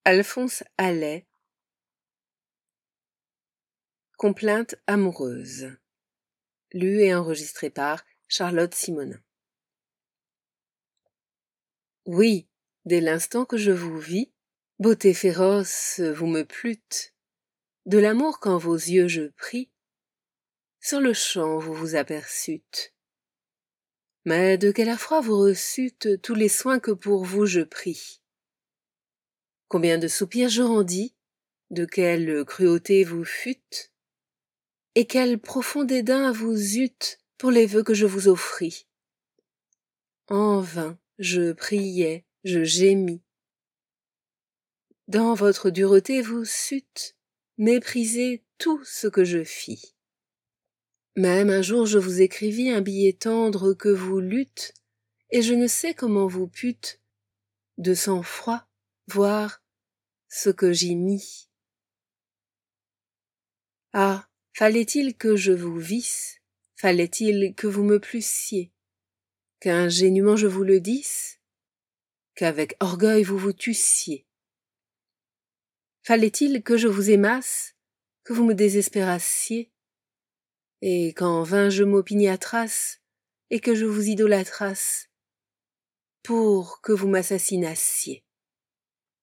Alphonse Allais. Complainte amoureuse. Lu et enregistré par Charlotte Simonin. Oui, dès l'instant que je vous vis, beauté féroce, vous me plûtes. De l'amour qu'en vos yeux je pris, sur le champ vous vous aperçûtes. Mais de quel affroi vous reçûtes tous les soins que pour vous je pris. Combien de soupirs je rendis, de quelle cruauté vous fûtes, et quel profond dédain vous eûtes pour les vœux que je vous offris. En vain, je priais, je gémis. Dans votre dureté vous sûtes mépriser tout ce que je fis. Même un jour je vous écrivis un billet tendre que vous lûtes, et je ne sais comment vous pûtes, de sang-froid, voir ce que j'y mis. Ah, fallait-il que je vous visse, fallait-il que vous me plussiez, qu'ingénument je vous le disse, qu'avec orgueil vous vous tussiez. Fallait-il que je vous aimasse, que vous me désespérassiez, et qu'en vain je m'opiniâtrasse, et que je vous idolâtrasse, pour que vous m'assassinassiez.